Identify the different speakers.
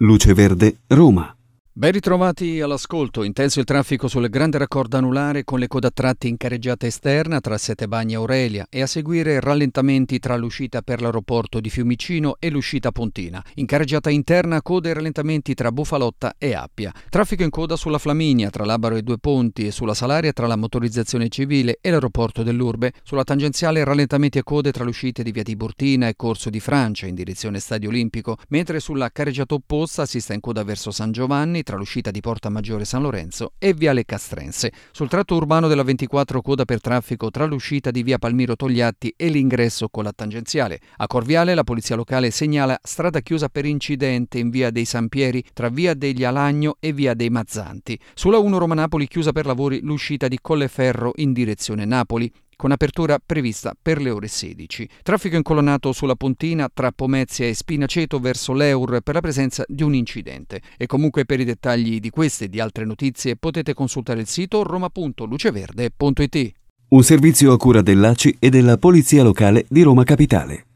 Speaker 1: Luce Verde, Roma.
Speaker 2: Ben ritrovati all'ascolto. Intenso il traffico sul grande raccordo anulare con le code a tratti in carreggiata esterna tra Sette Bagni e Aurelia e a seguire rallentamenti tra l'uscita per l'aeroporto di Fiumicino e l'uscita Pontina. In carreggiata interna code e rallentamenti tra Bufalotta e Appia. Traffico in coda sulla Flaminia tra Labaro e Due Ponti e sulla Salaria tra la motorizzazione civile e l'aeroporto dell'Urbe. Sulla tangenziale rallentamenti e code tra le uscite di Via Tiburtina e Corso di Francia in direzione Stadio Olimpico, mentre sulla carreggiata opposta si sta in coda verso San Giovanni tra l'uscita di Porta Maggiore San Lorenzo e Viale Castrense. Sul tratto urbano della 24 coda per traffico tra l'uscita di Via Palmiro Togliatti e l'ingresso con la tangenziale. A Corviale la polizia locale segnala strada chiusa per incidente in Via dei Sampieri tra Via degli Alagno e Via dei Mazzanti. Sulla 1 Roma Napoli chiusa per lavori l'uscita di Colleferro in direzione Napoli, con apertura prevista per le ore 16. Traffico incolonnato sulla Pontina tra Pomezia e Spinaceto verso l'Eur per la presenza di un incidente. E comunque per i dettagli di queste e di altre notizie potete consultare il sito roma.luceverde.it.
Speaker 1: Un servizio a cura dell'ACI e della Polizia Locale di Roma Capitale.